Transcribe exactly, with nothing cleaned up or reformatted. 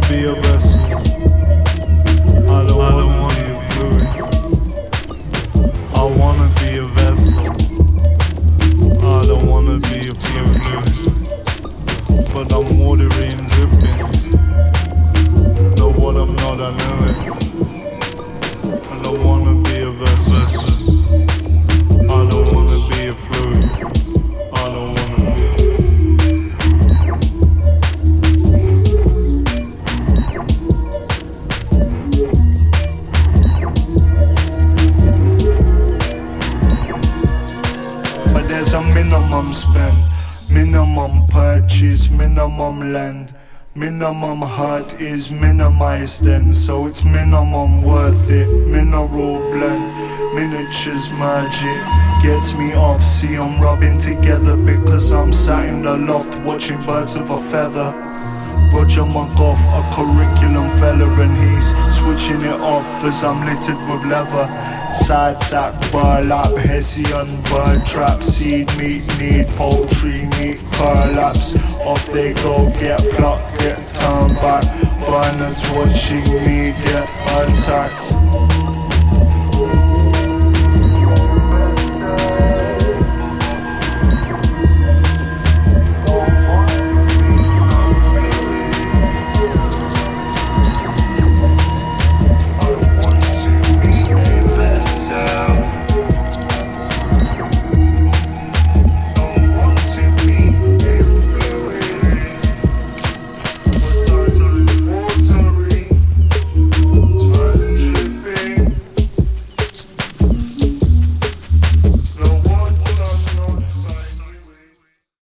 be a vessel. I don't wanna be a fluid. I wanna be a vessel. I don't wanna be a fluid. But I'm watery and dripping. Know what I'm not, I know it. I don't wanna be a vessel. I don't wanna be a fluid. I don't wanna be. But there's a minimum spend, minimum purchase, minimum lend. Minimum hurt is minimized then, so it's minimum worth it. Mineral blend, miniatures merge it. Gets me off, see I'm rubbing together because I'm sat in the loft watching birds of a feather. Roger McGough, a curriculum fella, and he's switching it off as I'm littered with leather. Side sack, burlap, Hessian, bird trap, seed meat, need poultry meat, curlaps. Off they go, get plucked, get turned back. Bernard's watching me get attacked.